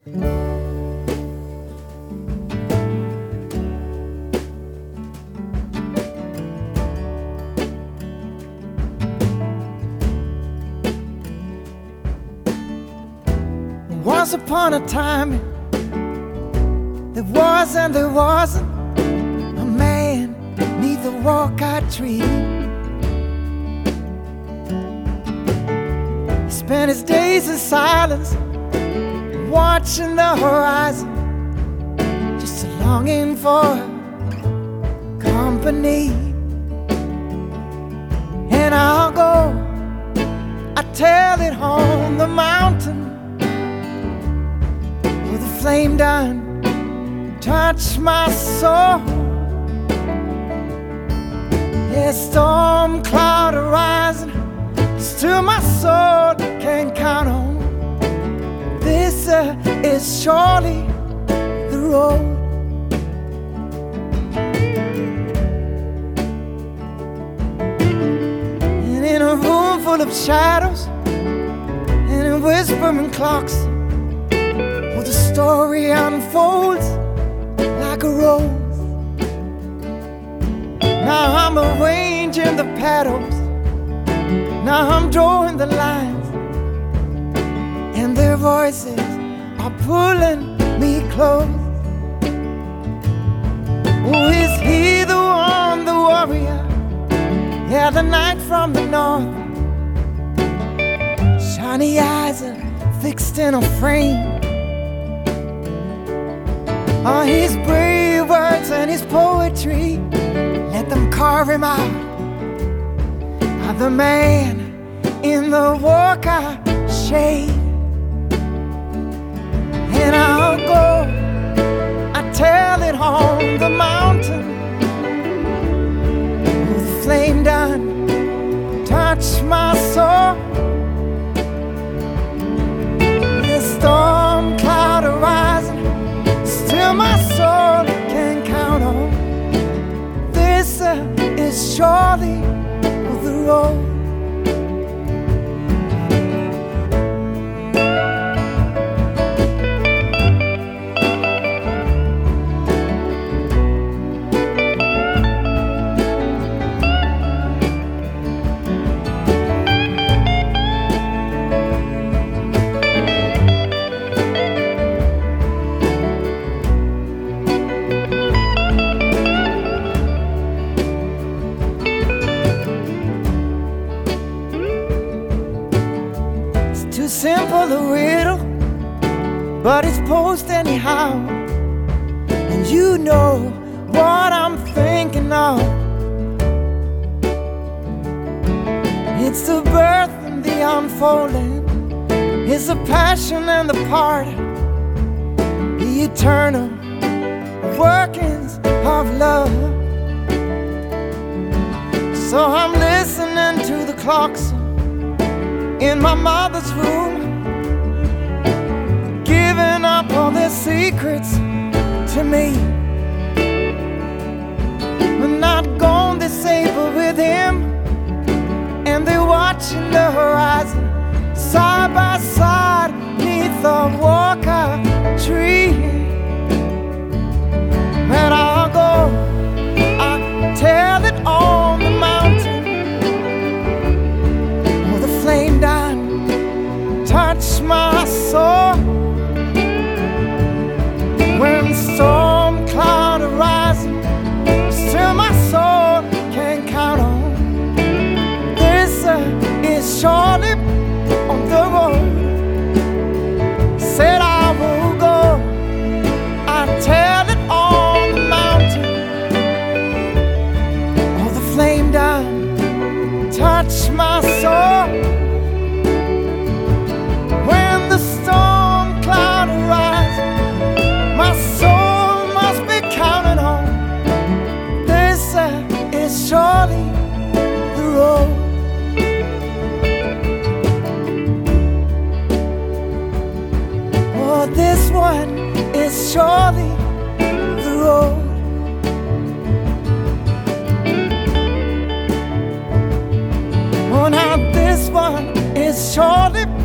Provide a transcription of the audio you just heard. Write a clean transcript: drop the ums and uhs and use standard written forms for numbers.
Once upon a time, there was and there wasn't a man neath the walcott tree. He spent his days in silence, watching the horizon, just a longing for company. And I'll go, I tell it on the mountain, where the flame done touch my soul. Yeah, storm cloud arising, still my soul can't count on. This is surely the road. And in a room full of shadows and in whispering clocks, where the story unfolds like a rose. Now I'm arranging the petals, now I'm drawing the lines, and their voices are pulling me close. Oh, is he the one, the warrior? Yeah, the knight from the north. Shiny eyes are fixed in a frame. Oh, his brave words and his poetry, let them carve him out. The man in the walcott shade. And I'll go, I tell it on the mountain, where the flame done touch my soul. The storm cloud arising, still my soul can't count on. This is surely the road. Too simple a riddle, but it's posed anyhow. And you know what I'm thinking of. It's the birth and the unfolding, it's the passion and the parting, the eternal workings of love. So I'm listening to the clocks in my mother's room, giving up all their secrets to me. We're not gone, they say, but with him. And they're watching the horizon, side by side, neath the walcott tree. And I'll go, I tell it on the mountain, where the flame done touch my soul. When storm cloud arising, still my soul can't count on. This is surely on the road. Said I will go, I tell it on the mountain, where the flame done touch my soul. When the storm cloud arises, my soul must be counted on. This is surely the road. Oh, this one is surely the road. Oh, now this one is surely